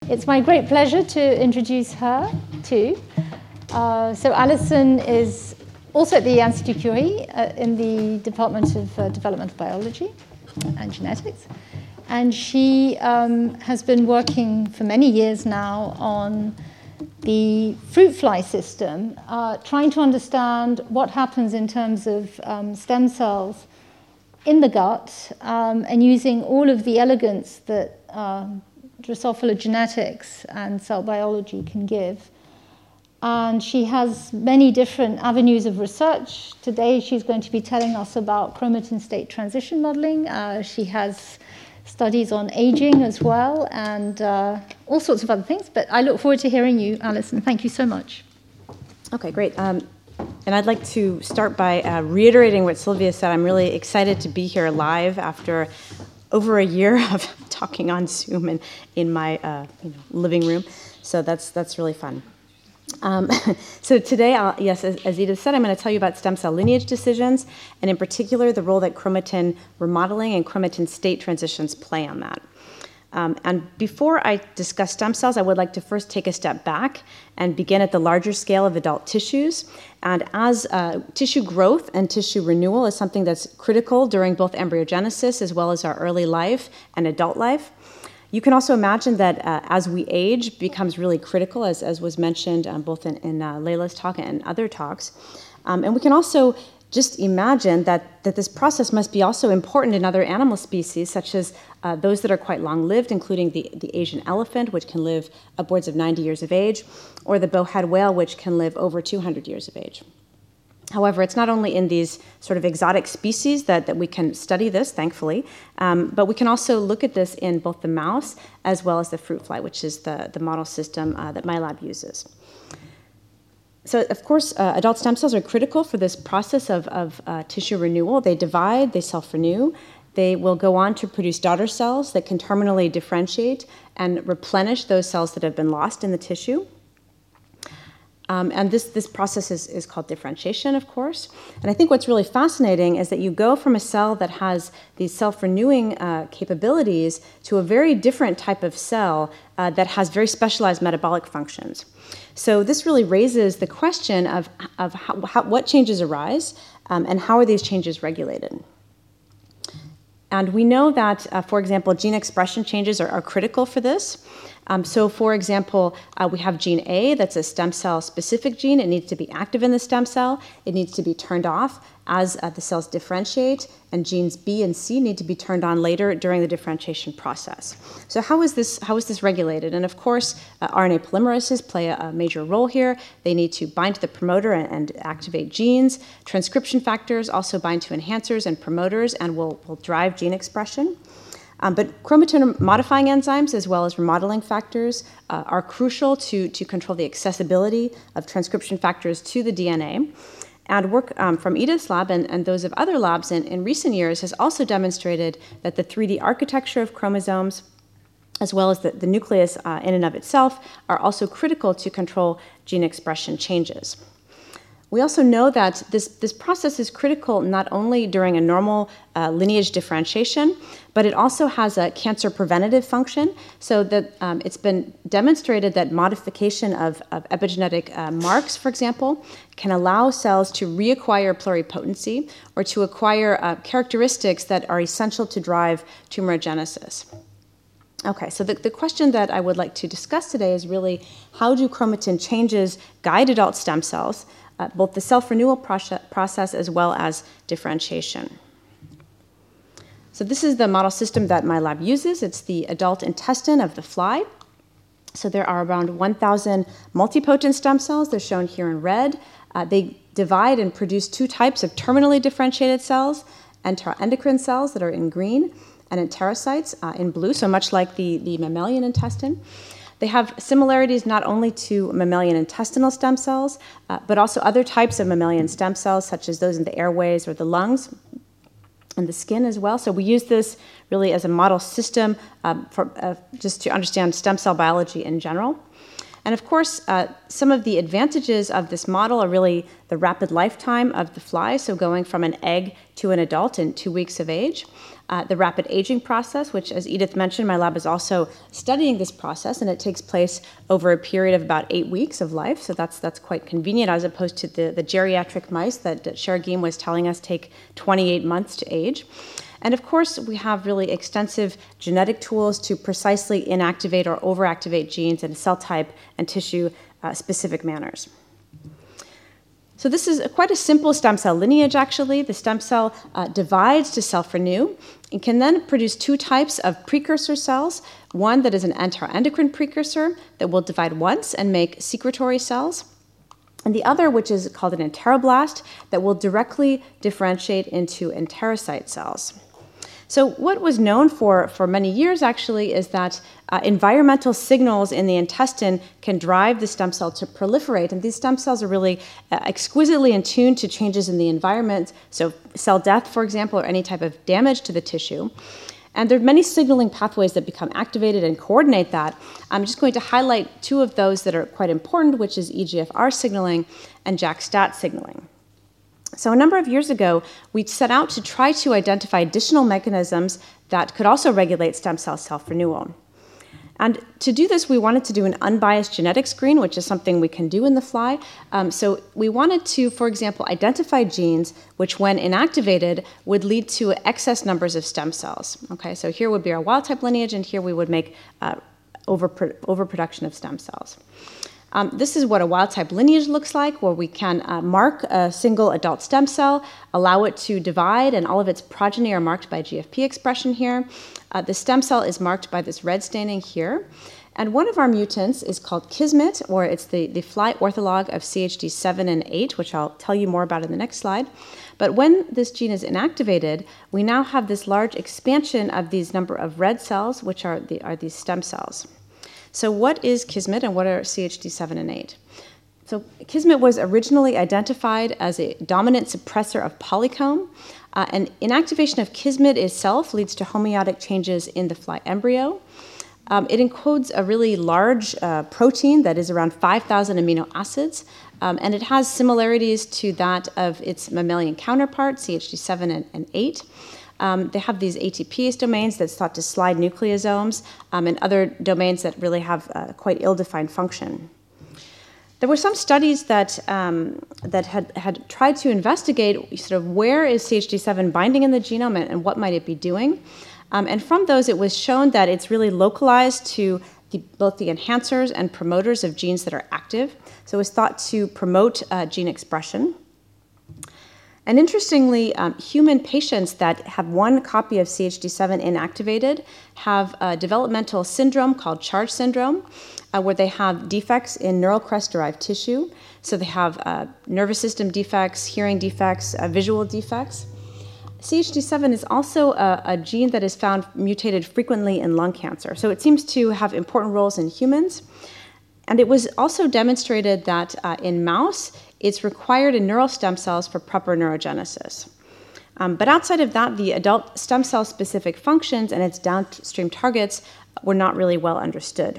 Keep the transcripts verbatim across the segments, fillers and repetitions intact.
It's my great pleasure to introduce her too. Uh, so Alison is also at the Institut Curie uh, in the Department of uh, Developmental Biology and Genetics. And she um, has been working for many years now on the fruit fly system, uh, trying to understand what happens in terms of um, stem cells in the gut, um, and using all of the elegance that uh, Drosophila genetics and cell biology can give. And she has many different avenues of research. Today she's going to be telling us about chromatin state transition modeling. Uh, she has studies on aging as well, and uh, all sorts of other things. But I look forward to hearing you, Alison. Thank you so much. Okay, great. Um, and I'd like to start by uh, reiterating what Sylvia said. I'm really excited to be here live after over a year of talking on Zoom and in my uh, you know, living room. So that's that's really fun. Um, so today, I'll, yes, as, as Edith said, I'm going to tell you about stem cell lineage decisions, and in particular, the role that chromatin remodeling and chromatin state transitions play on that. Um, and before I discuss stem cells, I would like to first take a step back and begin at the larger scale of adult tissues. And as uh, tissue growth and tissue renewal is something that's critical during both embryogenesis as well as our early life and adult life, you can also imagine that uh, as we age becomes really critical, as, as was mentioned um, both in, in uh, Leila's talk and other talks. Um, and we can also just imagine that, that this process must be also important in other animal species, such as uh, those that are quite long-lived, including the, the Asian elephant, which can live upwards of ninety years of age, or the bowhead whale, which can live over two hundred years of age. However, it's not only in these sort of exotic species that, that we can study this, thankfully, um, but we can also look at this in both the mouse as well as the fruit fly, which is the, the model system uh, that my lab uses. So, of course, uh, adult stem cells are critical for this process of, of uh, tissue renewal. They divide, they self-renew. They will go on to produce daughter cells that can terminally differentiate and replenish those cells that have been lost in the tissue. Um, and this, this process is, is called differentiation, of course. And I think what's really fascinating is that you go from a cell that has these self-renewing uh, capabilities to a very different type of cell uh, that has very specialized metabolic functions. So this really raises the question of, of how, how, what changes arise um, and how are these changes regulated. And we know that, uh, for example, gene expression changes are, are critical for this. Um, so, for example, uh, we have gene A, that's a stem cell-specific gene. It needs to be active in the stem cell. It needs to be turned off as uh, the cells differentiate, and genes B and C need to be turned on later during the differentiation process. So how is this, how is this regulated? And of course, uh, R N A polymerases play a, a major role here. They need to bind to the promoter and, and activate genes. Transcription factors also bind to enhancers and promoters and will, will drive gene expression. Um, but chromatin-modifying enzymes, as well as remodeling factors, uh, are crucial to, to control the accessibility of transcription factors to the D N A. And work um, from Edith's lab and, and those of other labs in, in recent years has also demonstrated that the three D architecture of chromosomes, as well as the, the nucleus uh, in and of itself, are also critical to control gene expression changes. We also know that this, this process is critical not only during a normal uh, lineage differentiation, but it also has a cancer preventative function, so that um, it's been demonstrated that modification of, of epigenetic uh, marks, for example, can allow cells to reacquire pluripotency or to acquire uh, characteristics that are essential to drive tumorigenesis. Okay, so the, the question that I would like to discuss today is really how do chromatin changes guide adult stem cells, Uh, both the self-renewal process as well as differentiation. So this is the model system that my lab uses. It's the adult intestine of the fly. So there are around one thousand multipotent stem cells. They're shown here in red. Uh, they divide and produce two types of terminally differentiated cells, enteroendocrine cells that are in green, and enterocytes uh, in blue, so much like the, the mammalian intestine. They have similarities not only to mammalian intestinal stem cells, uh, but also other types of mammalian stem cells, such as those in the airways or the lungs and the skin as well. So we use this really as a model system um, for, uh, just to understand stem cell biology in general. And of course, uh, some of the advantages of this model are really the rapid lifetime of the fly, so going from an egg to an adult in two weeks of age. uh, the rapid aging process, which, as Edith mentioned, my lab is also studying this process, and it takes place over a period of about eight weeks of life. So that's that's quite convenient, as opposed to the, the geriatric mice that, that Shergim was telling us take twenty-eight months to age. And of course, we have really extensive genetic tools to precisely inactivate or overactivate genes in cell type and tissue uh, specific manners. So this is a, quite a simple stem cell lineage, actually. The stem cell uh, divides to self-renew and can then produce two types of precursor cells, one that is an enteroendocrine precursor that will divide once and make secretory cells, and the other, which is called an enteroblast, that will directly differentiate into enterocyte cells. So what was known for, for many years, actually, is that uh, environmental signals in the intestine can drive the stem cell to proliferate. And these stem cells are really uh, exquisitely in tune to changes in the environment, so cell death, for example, or any type of damage to the tissue. And there are many signaling pathways that become activated and coordinate that. I'm just going to highlight two of those that are quite important, which is E G F R signaling and JAK-STAT signaling. So a number of years ago, we set out to try to identify additional mechanisms that could also regulate stem cell self-renewal. And to do this, we wanted to do an unbiased genetic screen, which is something we can do in the fly. Um, so we wanted to, for example, identify genes which, when inactivated, would lead to excess numbers of stem cells. Okay, so here would be our wild-type lineage, and here we would make uh, overpro- overproduction of stem cells. Um, this is what a wild-type lineage looks like, where we can uh, mark a single adult stem cell, allow it to divide, and all of its progeny are marked by G F P expression here. Uh, the stem cell is marked by this red staining here. And one of our mutants is called Kismet, or it's the, the fly ortholog of C H D seven and eight, which I'll tell you more about in the next slide. But when this gene is inactivated, we now have this large expansion of these number of red cells, which are, the, are these stem cells. So what is Kismet and what are C H D seven and eight? So Kismet was originally identified as a dominant suppressor of polycomb, uh, and inactivation of Kismet itself leads to homeotic changes in the fly embryo. Um, it encodes a really large uh, protein that is around five thousand amino acids, um, and it has similarities to that of its mammalian counterpart, C H D seven and, and eight. Um, they have these A T P ase domains that's thought to slide nucleosomes, um, and other domains that really have uh, quite ill-defined function. There were some studies that, um, that had, had tried to investigate sort of where is C H D seven binding in the genome and, and what might it be doing. Um, and from those, it was shown that it's really localized to the, both the enhancers and promoters of genes that are active. So it was thought to promote uh, gene expression. And interestingly, um, human patients that have one copy of C H D seven inactivated have a developmental syndrome called CHARGE syndrome, uh, where they have defects in neural crest-derived tissue. So they have uh, nervous system defects, hearing defects, uh, visual defects. C H D seven is also a, a gene that is found mutated frequently in lung cancer. So it seems to have important roles in humans. And it was also demonstrated that uh, in mouse, it's required in neural stem cells for proper neurogenesis. Um, but outside of that, the adult stem cell specific functions and its downstream targets were not really well understood.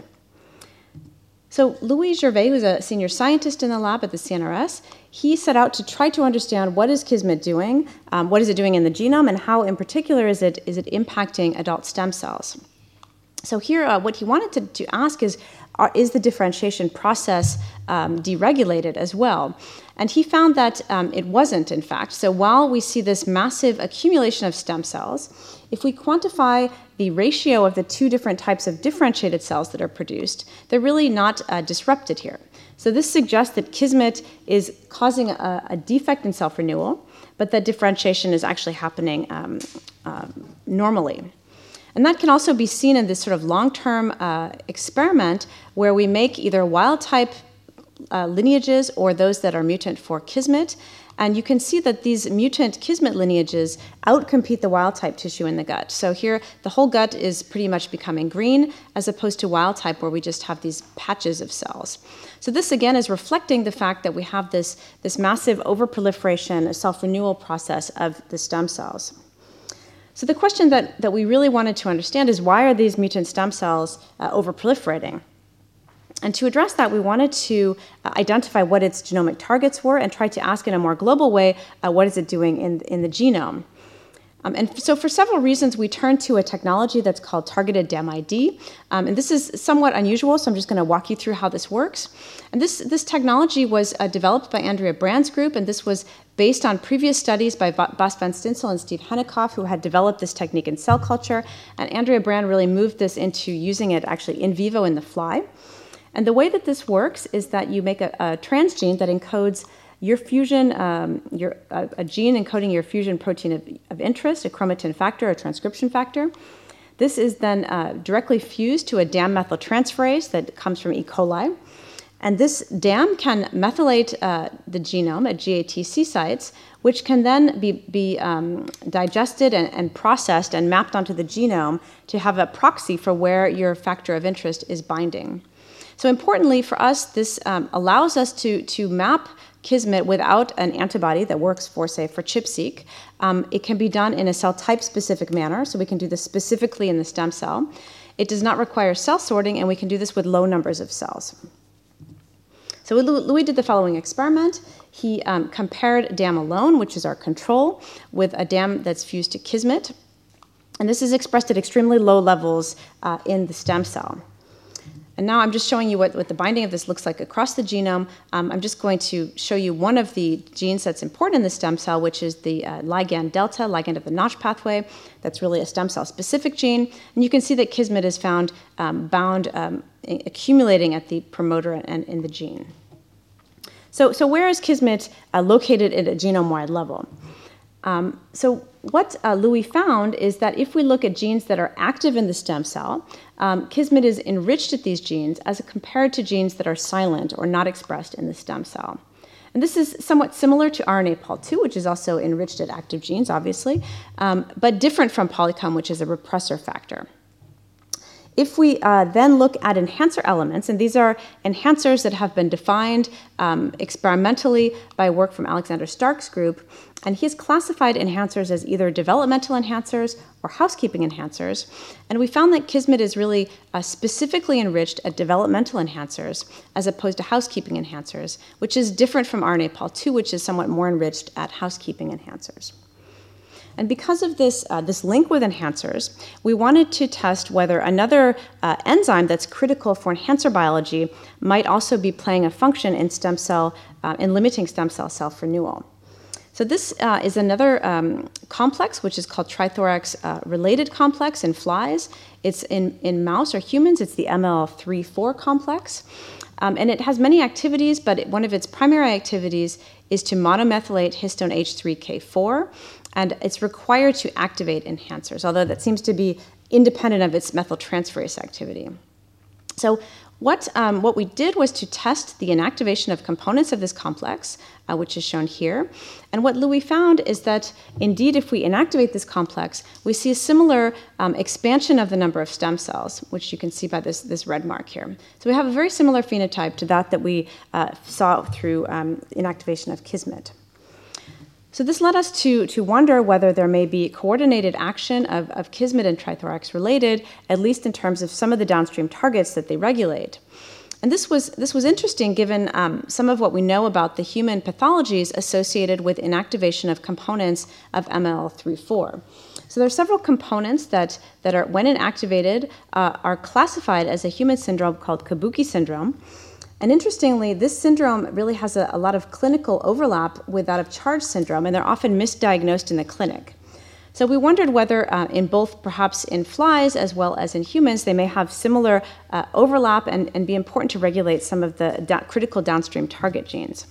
So Louis Gervais, who's a senior scientist in the lab at the C N R S, he set out to try to understand what is Kismet doing, um, what is it doing in the genome, and how in particular is it, is it impacting adult stem cells. So here, uh, what he wanted to, to ask is, are, is the differentiation process um, deregulated as well? And he found that um, it wasn't, in fact. So while we see this massive accumulation of stem cells, if we quantify the ratio of the two different types of differentiated cells that are produced, they're really not uh, disrupted here. So this suggests that Kismet is causing a, a defect in self-renewal, but that differentiation is actually happening um, uh, normally. And that can also be seen in this sort of long-term uh, experiment where we make either wild-type uh, lineages or those that are mutant for Kismet. And you can see that these mutant Kismet lineages outcompete the wild-type tissue in the gut. So here, the whole gut is pretty much becoming green, as opposed to wild-type, where we just have these patches of cells. So this, again, is reflecting the fact that we have this, this massive overproliferation, self-renewal process of the stem cells. So the question that, that we really wanted to understand is, why are these mutant stem cells uh, overproliferating? And to address that, we wanted to uh, identify what its genomic targets were and try to ask in a more global way, uh, what is it doing in, in the genome? Um, and so for several reasons, we turned to a technology that's called targeted D A M I D. Um, and this is somewhat unusual, so I'm just going to walk you through how this works. And this, this technology was uh, developed by Andrea Brand's group, and this was based on previous studies by Bas van Stinsel and Steve Henikoff, who had developed this technique in cell culture. And Andrea Brand really moved this into using it actually in vivo in the fly. And the way that this works is that you make a, a transgene that encodes your fusion, um, your, a, a gene encoding your fusion protein of, of interest, a chromatin factor, a transcription factor. This is then uh, directly fused to a D A M methyltransferase that comes from E. coli. And this D A M can methylate uh, the genome at G A T C sites, which can then be, be um, digested and, and processed and mapped onto the genome to have a proxy for where your factor of interest is binding. So importantly for us, this um, allows us to, to map Kismet without an antibody that works for, say, for ChIP-seq. Um, it can be done in a cell type specific manner, so we can do this specifically in the stem cell. It does not require cell sorting, and we can do this with low numbers of cells. So Louis did the following experiment. He um, compared D A M alone, which is our control, with a D A M that's fused to Kismet. And this is expressed at extremely low levels uh, in the stem cell. And now I'm just showing you what, what the binding of this looks like across the genome. Um, I'm just going to show you one of the genes that's important in the stem cell, which is the uh, ligand delta, ligand of the Notch pathway. That's really a stem cell specific gene. And you can see that Kismet is found um, bound, um, accumulating at the promoter and in the gene. So, so where is Kismet uh, located at a genome-wide level? Um, so what uh, Louis found is that if we look at genes that are active in the stem cell, um, Kismet is enriched at these genes as compared to genes that are silent or not expressed in the stem cell. And this is somewhat similar to R N A pol two, which is also enriched at active genes, obviously, um, but different from polycom, which is a repressor factor. If we uh, then look at enhancer elements, and these are enhancers that have been defined um, experimentally by work from Alexander Stark's group, and he's classified enhancers as either developmental enhancers or housekeeping enhancers. And we found that Kismet is really uh, specifically enriched at developmental enhancers as opposed to housekeeping enhancers, which is different from R N A pol two, which is somewhat more enriched at housekeeping enhancers. And because of this, uh, this link with enhancers, we wanted to test whether another uh, enzyme that's critical for enhancer biology might also be playing a function in stem cell, uh, in limiting stem cell self-renewal. So this uh, is another um, complex, which is called trithorax-related uh, complex in flies. It's in, in mouse or humans, it's the M L three four complex. Um, and it has many activities, but it, one of its primary activities is to monomethylate histone H three K four, and it's required to activate enhancers, although that seems to be independent of its methyltransferase activity. So what, um, what we did was to test the inactivation of components of this complex, uh, which is shown here. And what Louis found is that, indeed, if we inactivate this complex, we see a similar um, expansion of the number of stem cells, which you can see by this, this red mark here. So we have a very similar phenotype to that that we uh, saw through um, inactivation of Kismet. So this led us to, to wonder whether there may be coordinated action of, of Kismet and trithorax related, at least in terms of some of the downstream targets that they regulate. And this was, this was interesting given um, some of what we know about the human pathologies associated with inactivation of components of M L three four. So there are several components that, that are, when inactivated, uh, are classified as a human syndrome called Kabuki syndrome. And interestingly, this syndrome really has a, a lot of clinical overlap with that of CHARGE syndrome, and they're often misdiagnosed in the clinic. So we wondered whether uh, in both, perhaps in flies as well as in humans, they may have similar uh, overlap and, and be important to regulate some of the da- critical downstream target genes.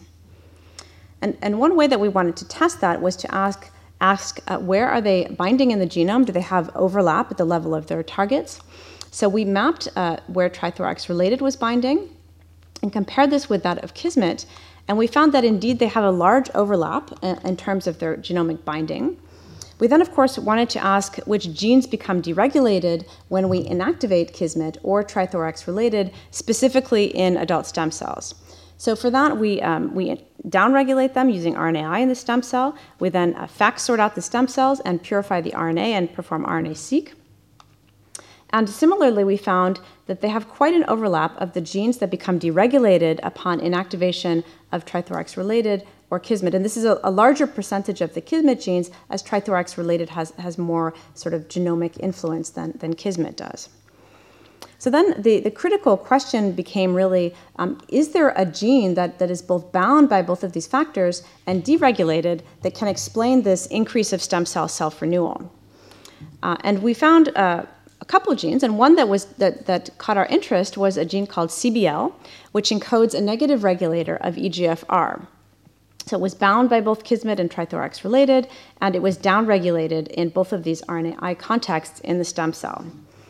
And, and one way that we wanted to test that was to ask, ask uh, where are they binding in the genome? Do they have overlap at the level of their targets? So we mapped uh, where trithorax related was binding, and compared this with that of Kismet, and we found that indeed they have a large overlap in terms of their genomic binding. We then, of course, wanted to ask which genes become deregulated when we inactivate Kismet or trithorax-related, specifically in adult stem cells. So for that, we, um, we downregulate them using R N A I in the stem cell. We then uh, FACS sort out the stem cells and purify the R N A and perform R N A-seq. And similarly, we found that they have quite an overlap of the genes that become deregulated upon inactivation of trithorax-related or Kismet. And this is a, a larger percentage of the Kismet genes, as trithorax-related has, has more sort of genomic influence than, than Kismet does. So then the, the critical question became really, um, is there a gene that, that is both bound by both of these factors and deregulated that can explain this increase of stem cell self-renewal? Uh, and we found uh, a couple of genes, and one that, was, that, that caught our interest was a gene called C B L, which encodes a negative regulator of E G F R. So it was bound by both Kismet and trithorax-related, and it was downregulated in both of these R N A I contexts in the stem cell.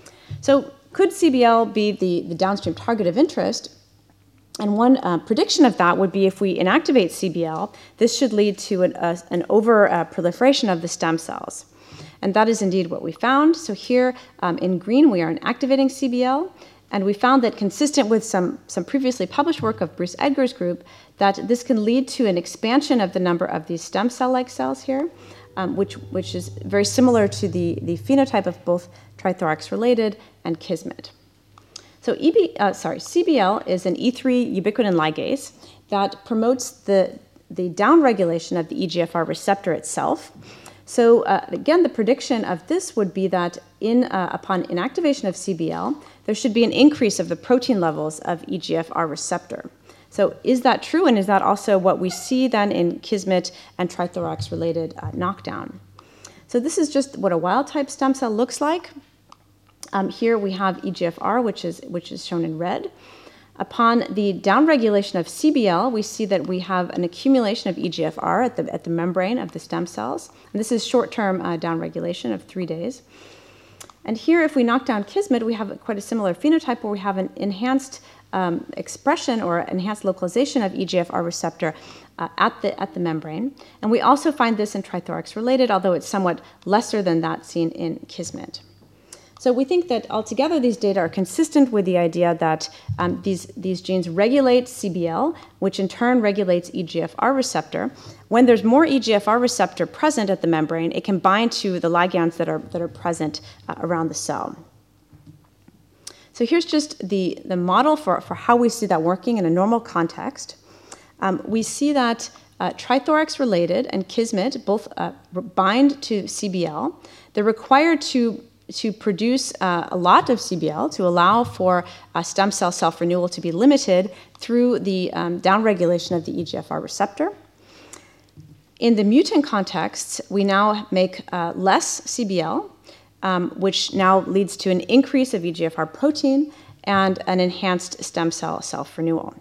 So could C B L be the, the downstream target of interest? And one uh, prediction of that would be if we inactivate C B L, this should lead to an, uh, an over-proliferation uh, of the stem cells. And that is indeed what we found. So here um, in green, we are inactivating C B L. And we found that, consistent with some, some previously published work of Bruce Edgar's group, that this can lead to an expansion of the number of these stem cell-like cells here, um, which, which is very similar to the, the phenotype of both trithorax-related and Kismet. So E B, uh, sorry, C B L is an E three ubiquitin ligase that promotes the, the downregulation of the E G F R receptor itself. So uh, again, the prediction of this would be that in, uh, upon inactivation of C B L, there should be an increase of the protein levels of E G F R receptor. So is that true, and is that also what we see then in Kismet and trithorax-related uh, knockdown? So this is just what a wild-type stem cell looks like. Um, here we have E G F R, which is, which is shown in red. Upon the downregulation of C B L, we see that we have an accumulation of E G F R at the, at the membrane of the stem cells. And this is short-term uh, downregulation of three days. And here, if we knock down Kismet, we have quite a similar phenotype where we have an enhanced um, expression or enhanced localization of E G F R receptor uh, at, the, at the membrane. And we also find this in trithorax-related, although it's somewhat lesser than that seen in Kismet. So we think that altogether these data are consistent with the idea that um, these, these genes regulate C B L, which in turn regulates E G F R receptor. When there's more E G F R receptor present at the membrane, it can bind to the ligands that are, that are present uh, around the cell. So here's just the, the model for, for how we see that working in a normal context. Um, we see that uh, trithorax-related and Kismet both uh, bind to C B L. They're required to to produce uh, a lot of C B L to allow for uh, stem cell self-renewal to be limited through the um, downregulation of the E G F R receptor. In the mutant contexts, we now make uh, less C B L, um, which now leads to an increase of E G F R protein and an enhanced stem cell self-renewal.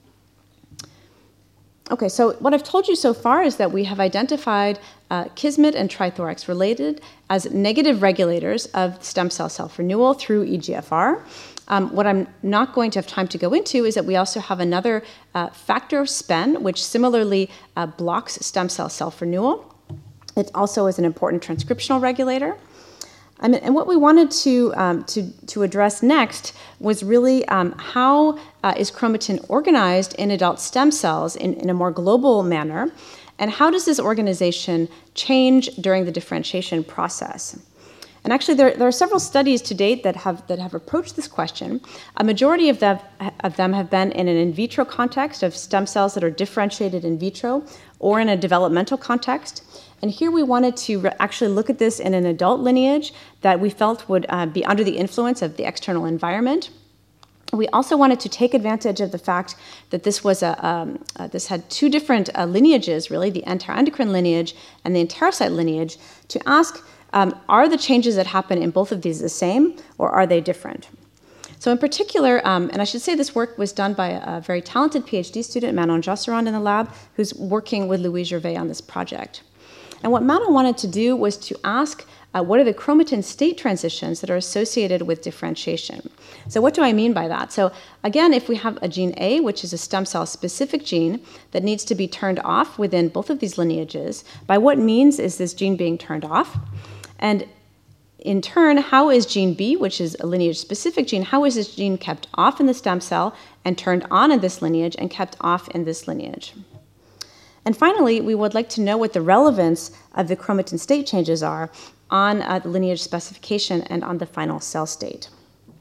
Okay, so what I've told you so far is that we have identified uh, Kismet and trithorax-related as negative regulators of stem cell self-renewal through E G F R. Um, what I'm not going to have time to go into is that we also have another uh, factor, S P E N, which similarly uh, blocks stem cell self-renewal. It also is an important transcriptional regulator. I mean, and what we wanted to, um, to, to address next was really um, how uh, is chromatin organized in adult stem cells in, in a more global manner, and how does this organization change during the differentiation process? And actually, there, there are several studies to date that have, that have approached this question. A majority of them, of them have been in an in vitro context of stem cells that are differentiated in vitro, or in a developmental context. And here we wanted to re- actually look at this in an adult lineage that we felt would uh, be under the influence of the external environment. We also wanted to take advantage of the fact that this was a um, uh, this had two different uh, lineages, really, the enteroendocrine lineage and the enterocyte lineage, to ask, um, are the changes that happen in both of these the same, or are they different? So in particular, um, and I should say this work was done by a, a very talented PhD student, Manon Josserand, in the lab, who's working with Louise Gervais on this project. And what Manon wanted to do was to ask, uh, what are the chromatin state transitions that are associated with differentiation? So what do I mean by that? So again, if we have a gene A, which is a stem cell-specific gene that needs to be turned off within both of these lineages, by what means is this gene being turned off? And in turn, how is gene B, which is a lineage-specific gene, how is this gene kept off in the stem cell and turned on in this lineage and kept off in this lineage? And finally, we would like to know what the relevance of the chromatin state changes are on uh, the lineage specification and on the final cell state.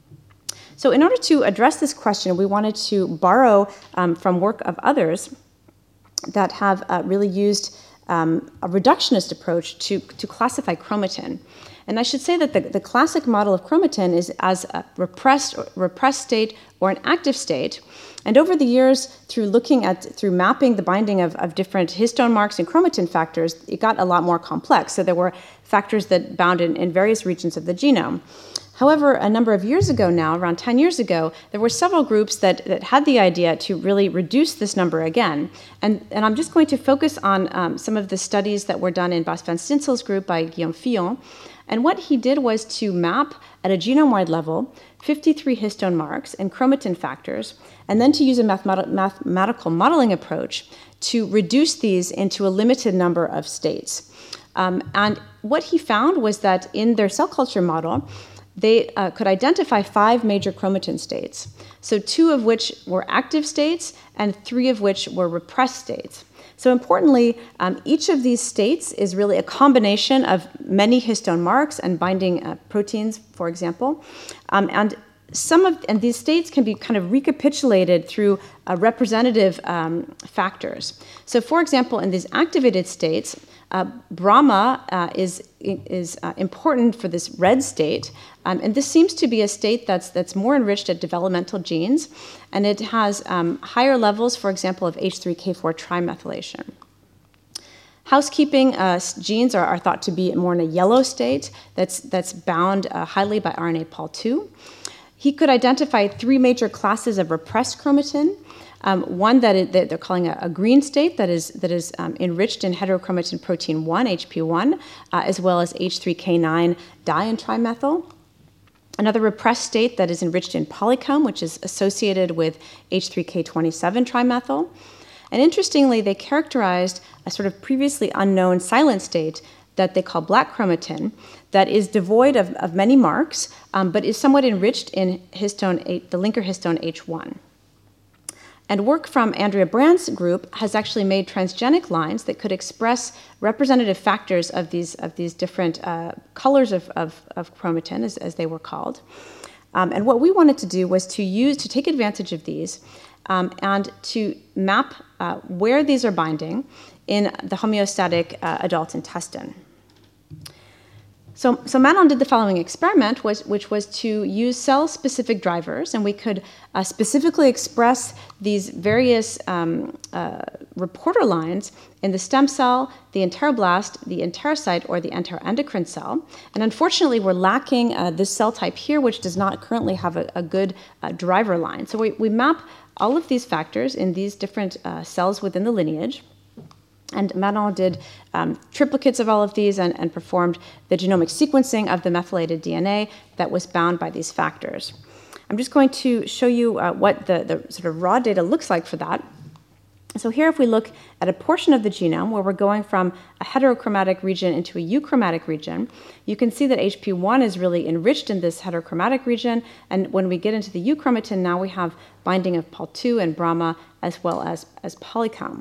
So in order to address this question, we wanted to borrow um, from work of others that have uh, really used um, a reductionist approach to, to classify chromatin. And I should say that the, the classic model of chromatin is as a repressed, or repressed state or an active state. And over the years, through looking at, through mapping the binding of, of different histone marks and chromatin factors, it got a lot more complex. So there were factors that bound in, in various regions of the genome. However, a number of years ago now, around ten years ago, there were several groups that, that had the idea to really reduce this number again. And, and I'm just going to focus on um, some of the studies that were done in Bas van Stinsel's group by Guillaume Fillon. And what he did was to map at a genome-wide level fifty-three histone marks and chromatin factors, and then to use a mathemat- mathematical modeling approach to reduce these into a limited number of states. Um, and what he found was that in their cell culture model, they uh, could identify five major chromatin states, so two of which were active states and three of which were repressed states. So importantly, um, each of these states is really a combination of many histone marks and binding uh, proteins, for example. Um, and some of and these states can be kind of recapitulated through uh, representative um, factors. So for example, in these activated states, uh, Brahma uh, is, is uh, important for this red state. Um, and this seems to be a state that's, that's more enriched at developmental genes. And it has um, higher levels, for example, of H three K four trimethylation. Housekeeping uh, genes are, are thought to be more in a yellow state that's, that's bound uh, highly by R N A pol two. He could identify three major classes of repressed chromatin. Um, one that, is, that they're calling a, a green state that is, that is um, enriched in heterochromatin protein one, H P one, uh, as well as H three K nine di and trimethyl. Another repressed state that is enriched in polycomb, which is associated with H three K twenty-seven trimethyl. And interestingly, they characterized a sort of previously unknown silent state that they call black chromatin that is devoid of, of many marks, um, but is somewhat enriched in histone, the linker histone H one. And work from Andrea Brand's group has actually made transgenic lines that could express representative factors of these, of these different uh, colors of, of, of chromatin, as, as they were called. Um, and what we wanted to do was to use, to take advantage of these um, and to map uh, where these are binding in the homeostatic uh, adult intestine. So, so Manon did the following experiment, was, which was to use cell-specific drivers, and we could uh, specifically express these various um, uh, reporter lines in the stem cell, the enteroblast, the enterocyte, or the enteroendocrine cell. And unfortunately, we're lacking uh, this cell type here, which does not currently have a, a good uh, driver line. So we, we map all of these factors in these different uh, cells within the lineage. And Manon did um, triplicates of all of these and, and performed the genomic sequencing of the methylated D N A that was bound by these factors. I'm just going to show you uh, what the, the sort of raw data looks like for that. So here, if we look at a portion of the genome where we're going from a heterochromatic region into a euchromatic region, you can see that H P one is really enriched in this heterochromatic region. And when we get into the euchromatin, now we have binding of pol two and Brahma as well as, as polycomb.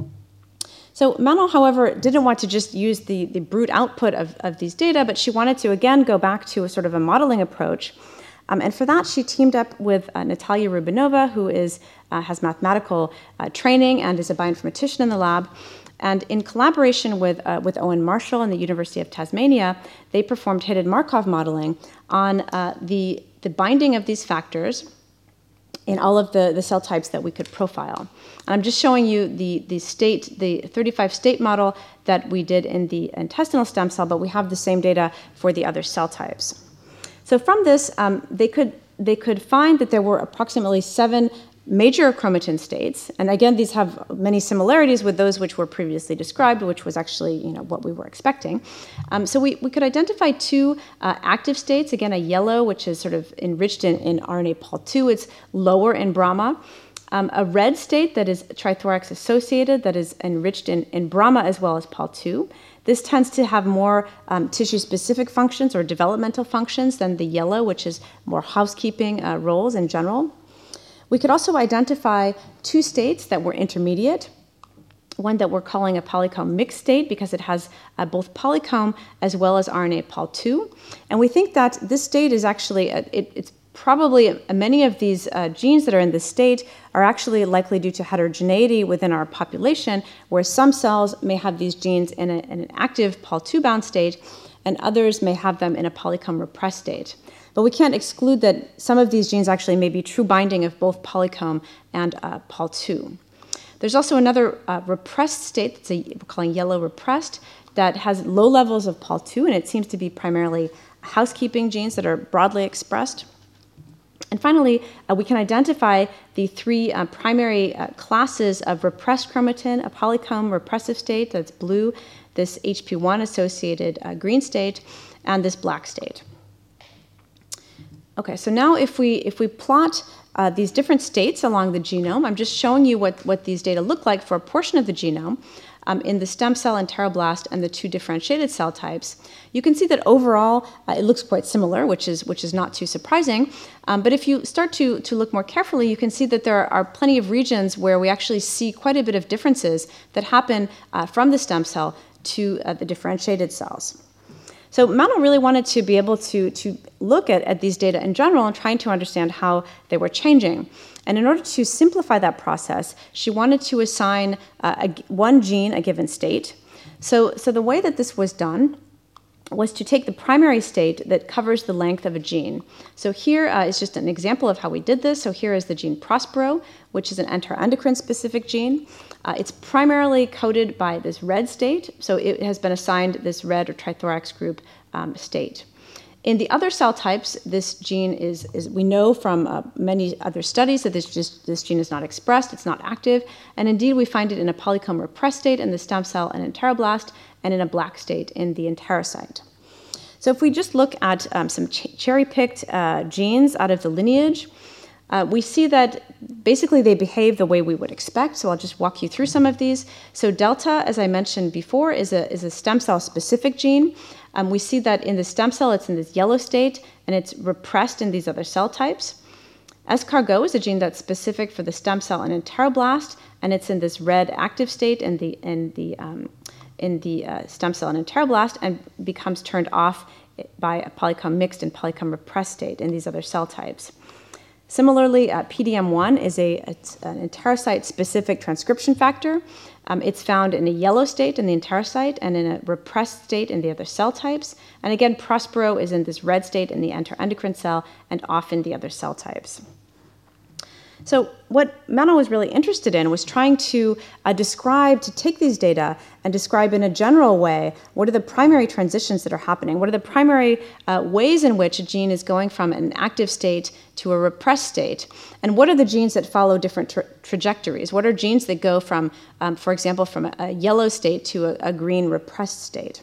So Manon, however, didn't want to just use the, the brute output of, of these data, but she wanted to, again, go back to a sort of a modeling approach. Um, and for that, she teamed up with uh, Natalia Rubinova, who is, uh, has mathematical uh, training and is a bioinformatician in the lab. And in collaboration with, uh, with Owen Marshall and the University of Tasmania, they performed hidden Markov modeling on uh, the, the binding of these factors in all of the, the cell types that we could profile. And I'm just showing you the, the state, the thirty-five state model that we did in the intestinal stem cell, but we have the same data for the other cell types. So from this, um, they could, they could find that there were approximately seven major chromatin states. And again, these have many similarities with those which were previously described, which was actually, you know, what we were expecting. Um, so we, we could identify two uh, active states, again, a yellow, which is sort of enriched in, in R N A pol two, it's lower in Brahma. Um, a red state that is trithorax associated, that is enriched in, in Brahma as well as pol two. This tends to have more um, tissue-specific functions or developmental functions than the yellow, which is more housekeeping uh, roles in general. We could also identify two states that were intermediate, one that we're calling a polycomb mixed state because it has uh, both polycomb as well as R N A pol two. And we think that this state is actually, uh, it, it's probably many of these uh, genes that are in this state are actually likely due to heterogeneity within our population, where some cells may have these genes in, a, in an active Pol two bound state, and others may have them in a polycomb repressed state. But we can't exclude that some of these genes actually may be true binding of both polycomb and uh, Pol two. There's also another uh, repressed state that's a, we're calling yellow repressed, that has low levels of Pol two, and it seems to be primarily housekeeping genes that are broadly expressed. And finally, uh, we can identify the three uh, primary uh, classes of repressed chromatin: a polycomb repressive state, that's blue, this H P one associated uh, green state, and this black state. Okay, so now if we, if we plot uh, these different states along the genome, I'm just showing you what, what these data look like for a portion of the genome. Um, in the stem cell enteroblast and the two differentiated cell types, you can see that overall uh, it looks quite similar, which is, which is not too surprising. Um, but if you start to, to look more carefully, you can see that there are plenty of regions where we actually see quite a bit of differences that happen uh, from the stem cell to uh, the differentiated cells. So Mano really wanted to be able to, to look at, at these data in general and trying to understand how they were changing. And in order to simplify that process, she wanted to assign uh, a, one gene a given state. So, so the way that this was done was to take the primary state that covers the length of a gene. So here uh, is just an example of how we did this. So here is the gene Prospero, which is an enteroendocrine-specific gene. Uh, it's primarily coded by this red state, so it has been assigned this red or trithorax group um, state. In the other cell types, this gene is, is we know from uh, many other studies that this, just, this gene is not expressed, it's not active, and indeed we find it in a polycomb repressed state in the stem cell and enteroblast, and in a black state in the enterocyte. So if we just look at um, some ch cherry-picked uh, genes out of the lineage, uh, we see that basically they behave the way we would expect, so I'll just walk you through some of these. So delta, as I mentioned before, is a, is a stem cell-specific gene. Um, we see that in the stem cell, it's in this yellow state, and it's repressed in these other cell types. Escargot is a gene that's specific for the stem cell and enteroblast, and it's in this red active state in the, in the, um, in the uh, stem cell and enteroblast, and becomes turned off by a polycomb mixed and polycomb repressed state in these other cell types. Similarly, uh, P D M one is a, it's an enterocyte-specific transcription factor. Um, it's found in a yellow state in the enterocyte and in a repressed state in the other cell types. And again, Prospero is in this red state in the enteroendocrine cell and off in the other cell types. So what Mano was really interested in was trying to uh, describe, to take these data and describe in a general way what are the primary transitions that are happening, what are the primary uh, ways in which a gene is going from an active state to a repressed state, and what are the genes that follow different tra trajectories, what are genes that go from, um, for example, from a, a yellow state to a, a green repressed state.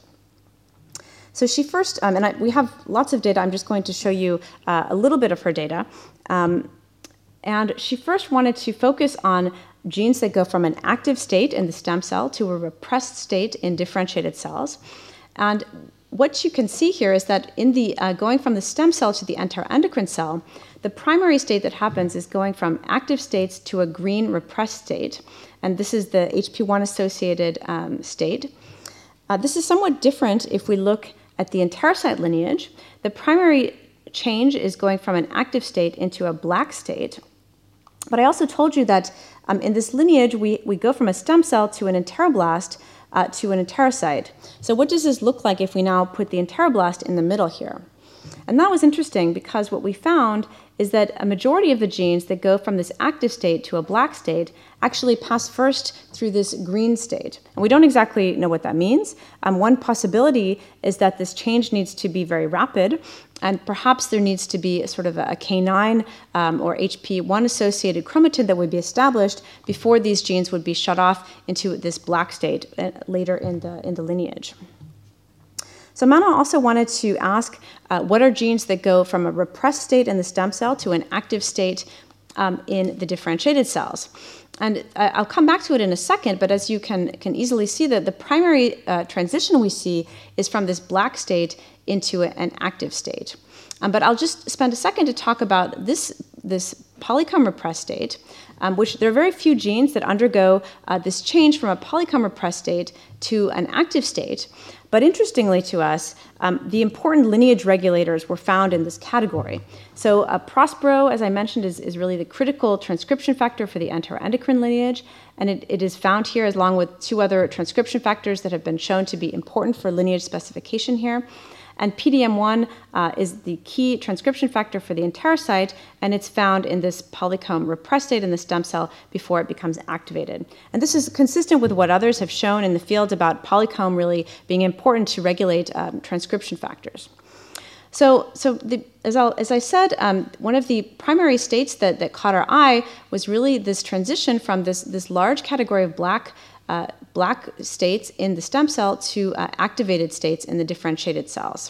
So she first, um, and I, we have lots of data, I'm just going to show you uh, a little bit of her data. Um, And she first wanted to focus on genes that go from an active state in the stem cell to a repressed state in differentiated cells. And what you can see here is that in the uh, going from the stem cell to the enteroendocrine cell, the primary state that happens is going from active states to a green repressed state. And this is the H P one associated um, state. Uh, this is somewhat different if we look at the enterocyte lineage. The primary change is going from an active state into a black state. But I also told you that um, in this lineage, we, we go from a stem cell to an enteroblast uh, to an enterocyte. So what does this look like if we now put the enteroblast in the middle here? And that was interesting because what we found is that a majority of the genes that go from this active state to a black state actually pass first through this green state. And we don't exactly know what that means. Um, one possibility is that this change needs to be very rapid, and perhaps there needs to be a sort of a K nine um, or H P one associated chromatin that would be established before these genes would be shut off into this black state later in the, in the lineage. So Mano also wanted to ask uh, what are genes that go from a repressed state in the stem cell to an active state um, in the differentiated cells. And I'll come back to it in a second, but as you can, can easily see, that the primary uh, transition we see is from this black state into a, an active state. Um, but I'll just spend a second to talk about this, this polycomb repressed state, um, which there are very few genes that undergo uh, this change from a polycomb repressed state to an active state. But interestingly to us, um, the important lineage regulators were found in this category. So uh, Prospero, as I mentioned, is, is really the critical transcription factor for the enteroendocrine lineage, and it, it is found here along with two other transcription factors that have been shown to be important for lineage specification here. And P D M one uh, is the key transcription factor for the enterocyte, and it's found in this polycomb repressed state in the stem cell before it becomes activated. And this is consistent with what others have shown in the field about polycomb really being important to regulate um, transcription factors. So, so the, as, as I said, um, one of the primary states that, that caught our eye was really this transition from this, this large category of black Uh, black states in the stem cell to uh, activated states in the differentiated cells.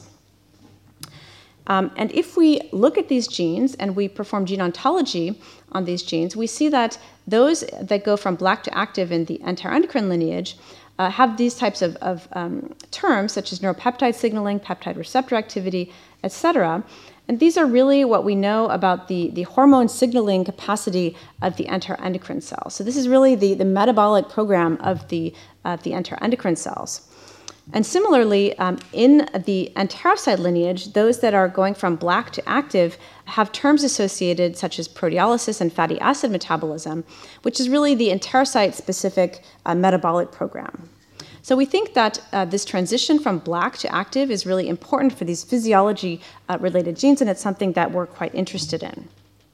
Um, and if we look at these genes and we perform gene ontology on these genes, we see that those that go from black to active in the enteroendocrine lineage uh, have these types of, of um, terms, such as neuropeptide signaling, peptide receptor activity, et cetera. And these are really what we know about the, the hormone signaling capacity of the enteroendocrine cells. So this is really the, the metabolic program of the, uh, the enteroendocrine cells. And similarly, um, in the enterocyte lineage, those that are going from black to active have terms associated such as proteolysis and fatty acid metabolism, which is really the enterocyte-specific uh, metabolic program. So we think that uh, this transition from black to active is really important for these physiology-related uh, genes, and it's something that we're quite interested in.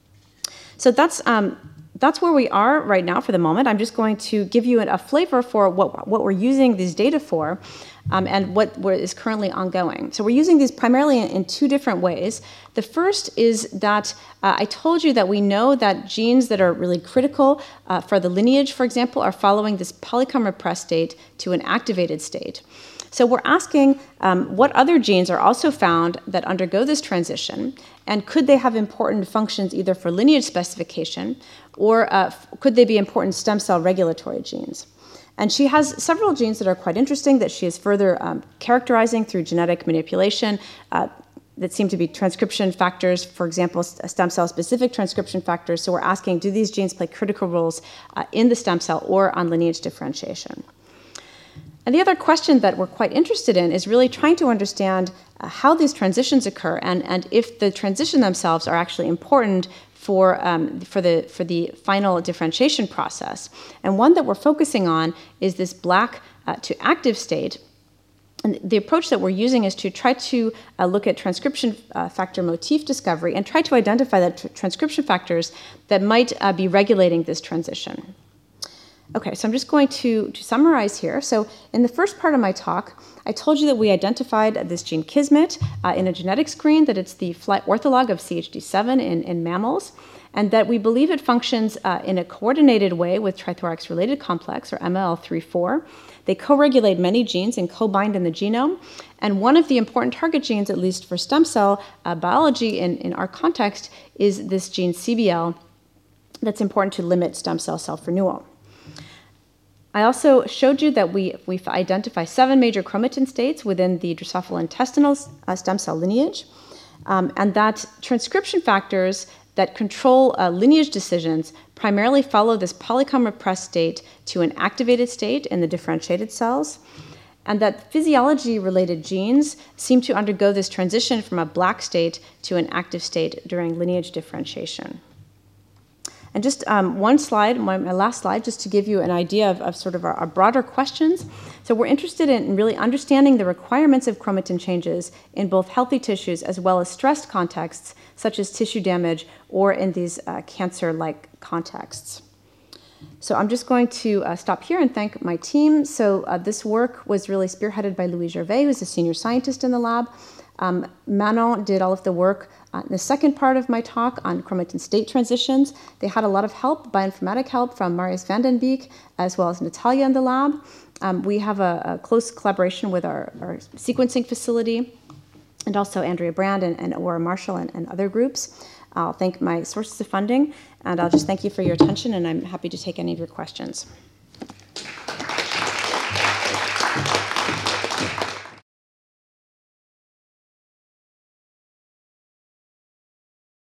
So that's, um, that's where we are right now for the moment. I'm just going to give you a flavor for what, what we're using these data for um, and what, what is currently ongoing. So we're using these primarily in, in two different ways. The first is that uh, I told you that we know that genes that are really critical uh, for the lineage, for example, are following this polycomb repressed state to an activated state. So we're asking um, what other genes are also found that undergo this transition, and could they have important functions either for lineage specification or uh, could they be important stem cell regulatory genes? And she has several genes that are quite interesting that she is further um, characterizing through genetic manipulation uh, that seem to be transcription factors, for example, stem cell specific transcription factors. So we're asking, do these genes play critical roles uh, in the stem cell or on lineage differentiation? And the other question that we're quite interested in is really trying to understand uh, how these transitions occur and, and if the transition themselves are actually important for, um, for, the, for the final differentiation process. And one that we're focusing on is this black uh, to active state. And the approach that we're using is to try to uh, look at transcription uh, factor motif discovery and try to identify the tr transcription factors that might uh, be regulating this transition. Okay, so I'm just going to, to summarize here. So in the first part of my talk, I told you that we identified this gene Kismet uh, in a genetic screen, that it's the flight ortholog of C H D seven in, in mammals, and that we believe it functions uh, in a coordinated way with trithorax-related complex, or M L L three four. They co-regulate many genes and co-bind in the genome, and one of the important target genes, at least for stem cell uh, biology in, in our context, is this gene C B L that's important to limit stem cell self-renewal. I also showed you that we, we identify seven major chromatin states within the Drosophila-intestinal uh, stem cell lineage, um, and that transcription factors that control uh, lineage decisions primarily follow this polycomb repressed state to an activated state in the differentiated cells, and that physiology-related genes seem to undergo this transition from a black state to an active state during lineage differentiation. And just um, one slide, my, my last slide, just to give you an idea of, of sort of our, our broader questions. So we're interested in really understanding the requirements of chromatin changes in both healthy tissues as well as stressed contexts, such as tissue damage or in these uh, cancer-like contexts. So I'm just going to uh, stop here and thank my team. So uh, this work was really spearheaded by Louis Gervais, who's a senior scientist in the lab. Um, Manon did all of the work uh, in the second part of my talk on chromatin state transitions. They had a lot of help, bioinformatic help from Marius van den Beek, as well as Natalia in the lab. Um, we have a, a close collaboration with our, our sequencing facility, and also Andrea Brand and, and Aura Marshall and, and other groups. I'll thank my sources of funding, and I'll just thank you for your attention, and I'm happy to take any of your questions.